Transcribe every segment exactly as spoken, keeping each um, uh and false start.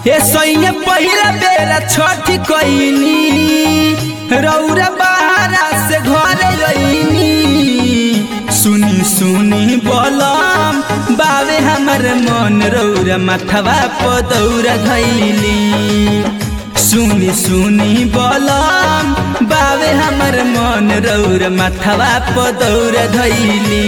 ए सैया पहिला बेरा छठ कइनी रौरा बहारा से घर रइनी। सुनी सुनी बोलम बावे हमर मन रौरा माथवा पदौरा धैली। सुनी सुनी बोलम बावे हमर मन रौरा माथवा पदौरा धैली।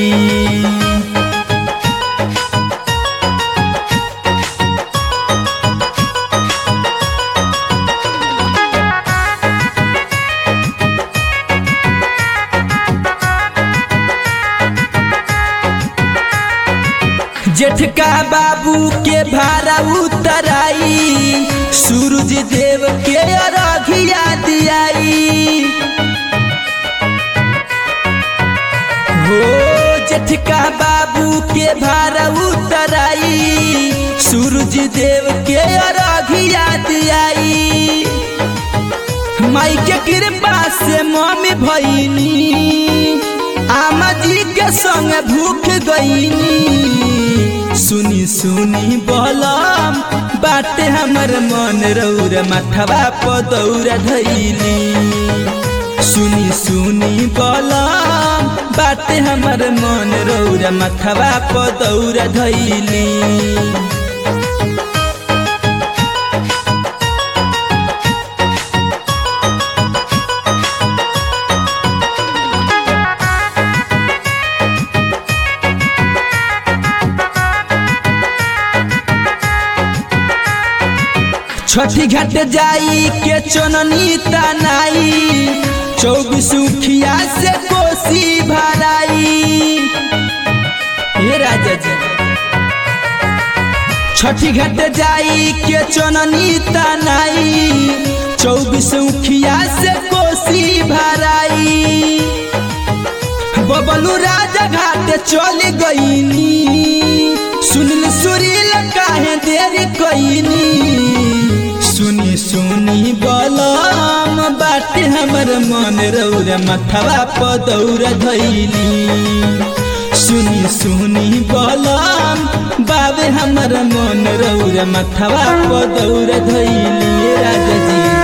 जेठका बाबू के भारा उतराई सूरज देव के अरघिया दियाई। हो जेठका बाबू के भारा उतराई सूरज देव के अरघिया दियाई। माई के कृपा से मम्मी भईनी आमा जी के संग भूख गईनी। सुनी सुनी बोलम बाटे हमर मन रौरा माथवा पदौरा धैली। सुनी सुनी बोलम बाटे हमर मन रौरा माथवा पदौरा धैली। छठी घाट जाई के चननी तनाई चौबीस उखिया से कोसी भराई। हे राजा जी छठी घाट जाई के चननी तनाई चौबीस उखिया से कोसी भराई। बबलू राजा घाट चल गईनी सुनील सुरील काहे देरी कईनी। सुनी सुनी बोलम बाटे हमर मन रौरा माथवा पदौरा धैली। सुनी सुनी बोलम बाबे हमर मन रौरा माथवा पदौरा धैली। राजा जी